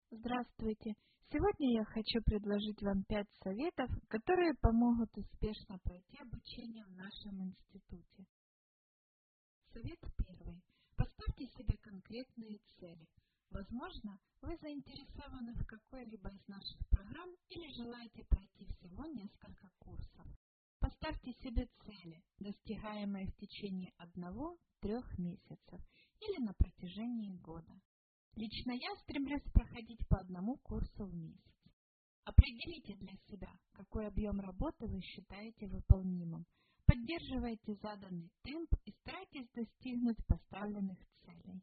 Здравствуйте! Сегодня я хочу предложить вам 5 советов, которые помогут успешно пройти обучение в нашем институте. Совет первый. Поставьте себе конкретные цели. Возможно, вы заинтересованы в какой-либо из наших программ или желаете пройти всего несколько курсов. Поставьте себе цели, достигаемые в течение 1-3 месяцев или на протяжении года. Лично я стремлюсь проходить по 1 курсу в месяц. Определите для себя, какой объем работы вы считаете выполнимым. Поддерживайте заданный темп и старайтесь достигнуть поставленных целей.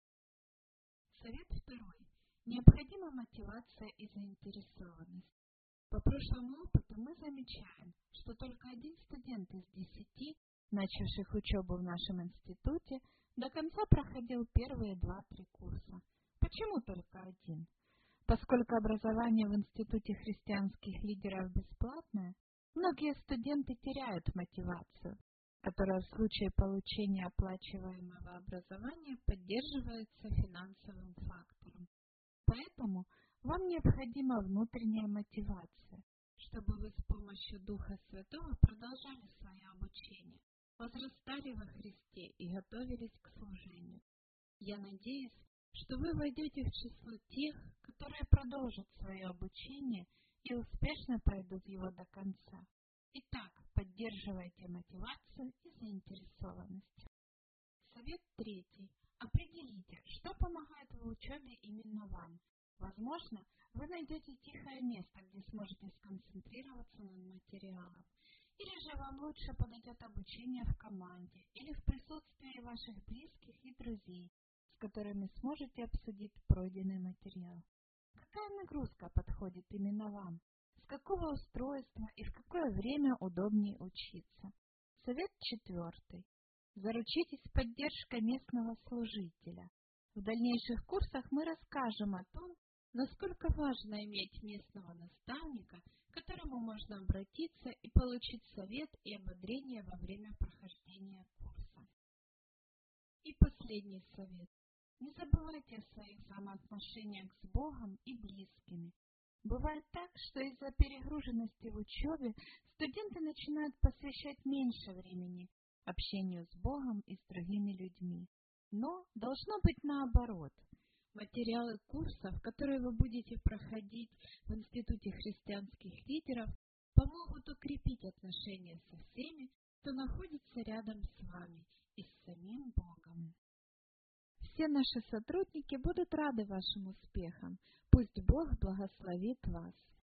Совет второй. Необходима мотивация и заинтересованность. По прошлому опыту мы замечаем, что только 1 студент из 10, начавших учебу в нашем институте, до конца проходил первые 2-3 курса. Почему только 1? Поскольку образование в Институте христианских лидеров бесплатное, многие студенты теряют мотивацию, которая в случае получения оплачиваемого образования поддерживается финансовым фактором. Поэтому вам необходима внутренняя мотивация, чтобы вы с помощью Духа Святого продолжали свое обучение, возрастали во Христе и готовились к служению. Я надеюсь, что вы войдете в число тех, которые продолжат свое обучение и успешно пройдут его до конца. Итак, поддерживайте мотивацию и заинтересованность. Совет третий. Определите, что помогает в учебе именно вам. Возможно, вы найдете тихое место, где сможете сконцентрироваться над материалом. Или же вам лучше подойдет обучение в команде или в присутствии ваших близких и друзей, с которыми сможете обсудить пройденный материал. Какая нагрузка подходит именно вам? С какого устройства и в какое время удобнее учиться? Совет четвертый. Заручитесь поддержкой местного служителя. В дальнейших курсах мы расскажем о том, насколько важно иметь местного наставника, к которому можно обратиться и получить совет и ободрение во время прохождения курса. И последний совет. Не забывайте о своих взаимоотношениях с Богом и близкими. Бывает так, что из-за перегруженности в учебе студенты начинают посвящать меньше времени общению с Богом и с другими людьми. Но должно быть наоборот. Материалы курсов, которые вы будете проходить в Институте христианских лидеров, помогут укрепить отношения со всеми, кто находится рядом с вами и с самим Богом. Все наши сотрудники будут рады вашим успехам. Пусть Бог благословит вас.